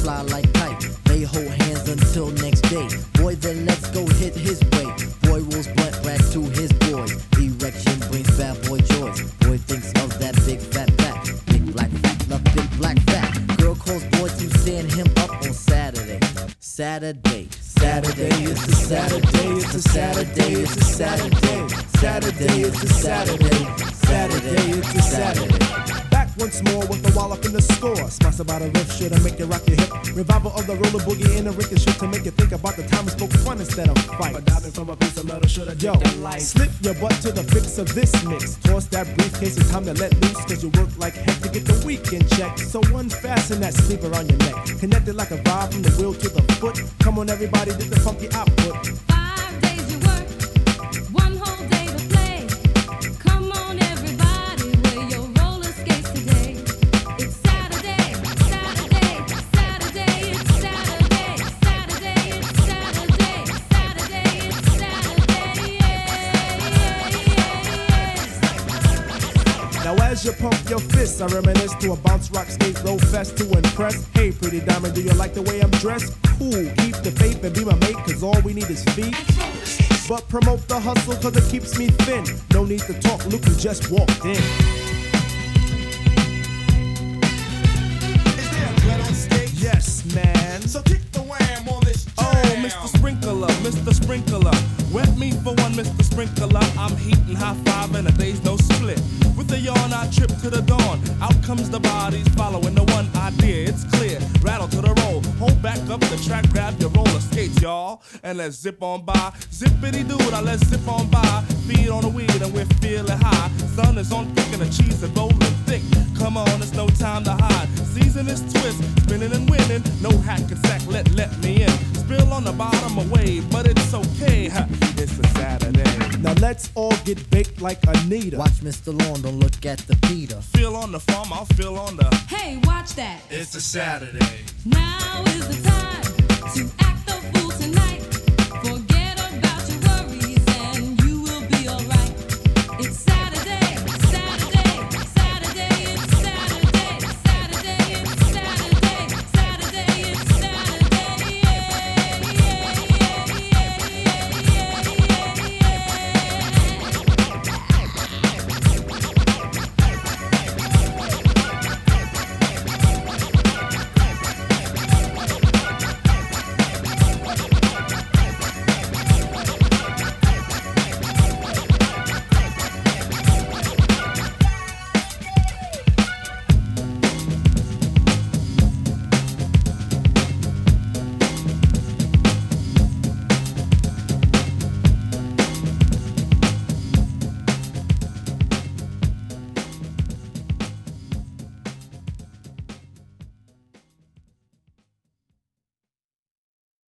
fly like kite. They hold hands until next day. Boy, then let's go hit his way. Boy rolls blunt rack to his boys. Erection brings bad boy joys. Boy thinks of that big fat back. Big black fat, love big black fat. Girl calls boy to stand him up on Saturday. Saturday, Saturday, it's a Saturday, it's a Saturday, it's a Saturday. Saturday, it's a Saturday. Saturday, it's a Saturday. Back once more with the wallop in the score. Sponsored by the riff shit to make you rock your hip. Revival of the roller boogie in the Ricky shit to make you think about the time we spoke fun instead of fight. But diving from a piece of metal should have yo, slip your butt to the fix of this mix. Toss that briefcase, it's time to let loose. Cause you work like heck to get the weekend check. So unfasten that sleeper on your neck. Connected like a vibe from the wheel to the foot. Come on everybody, get the funky output. 5 days you work, 1 whole day to play. Come on everybody, wear your roller skates today. It's Saturday, Saturday, Saturday, it's Saturday, Saturday, it's Saturday, Saturday, it's Saturday, Now as you pump your fists, I reminisce to a bounce rock skate roll fest to impress. Hey pretty diamond, do you like the way I'm dressed? Cool, keep the faith and be my mate, cause all we need is feet. But promote the hustle cause it keeps me thin. No need to talk, look who just walked in. Is there a dread on stage? Yes, man. So kick the wham on this jam. Oh, Mr. Sprinkler, Mr. Sprinkler. Wet me for one, Mr. Sprinkler. I'm heating high five and a day's no split. With a yawn, I trip to the dawn. Out comes the bodies following the one idea. It's clear. Rattle to the roll. Hold back up the track, grab your roller skates, y'all. And let's zip on by. Zippity doo, now let's zip on by. Feed on the weed and we're feeling high. Sun is on thick and the cheese is rolling thick. Come on, it's no time to hide. Season is twist, spinning and winning. No hack and sack, let me in. Spill on the bottom away, but it's okay. Ha, it's a Saturday. Now let's all get baked like Anita. Watch Mr. Lawn, don't look at the Peter. Feel on the farm, I'll feel on the. Hey, watch that. It's a Saturday. Now